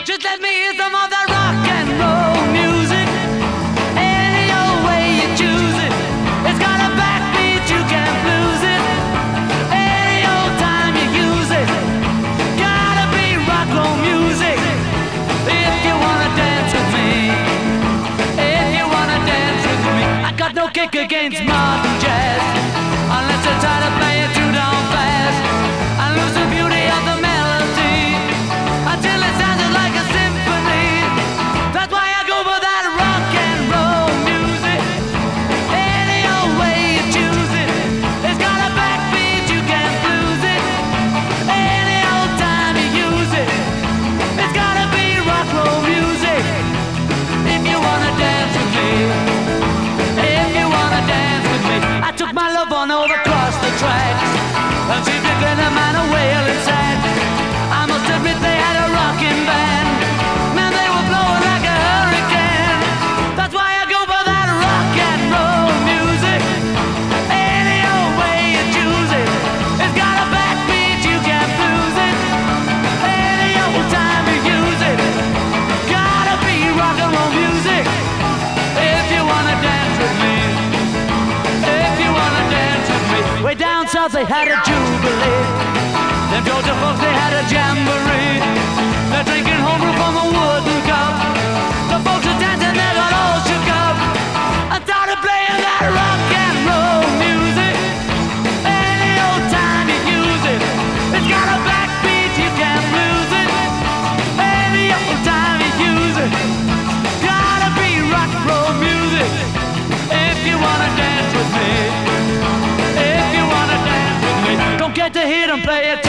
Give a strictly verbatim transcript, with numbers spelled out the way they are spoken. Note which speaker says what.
Speaker 1: Just let me hear some of that rock and roll music. Any old way you choose it. It's got a backbeat, you can't lose it. Any old time you use it. Gotta be rock and roll music. If you wanna dance with me. If you wanna dance with me. I got no kick against modern jazz. Unless you try to play it too down fast. I lose the beauty of the melody until it sounded like a symphony. That's why I go for that rock and roll music. Any old way you choose it. It's got a backbeat, you can't lose it. Any old time you use it. It's gotta be rock and roll music. If you wanna dance with me. If you wanna dance with me. I took my love on over across the tracks. And she picking a man a wailing sad. I must admit they had a rocking band. Man, they were blowing like a hurricane. That's why I go for that rock and roll music. Any old way you choose it. It's got a backbeat, you can't lose it. Any old time you use it. Gotta be rock and roll music. If you wanna dance with me. If you wanna dance with me. Way down south they had a jubilee. Them Georgia folks they had a jamboree. They're drinking homebrew from a wooden cup. The folks are dancing, they got all shook up. I started playing that rock and roll music. Any old time you use it. It's got a backbeat, you can't lose it. Any old time you use it. Gotta be rock and roll music. If you wanna dance with me. If you wanna dance with me. Don't get to hit and play it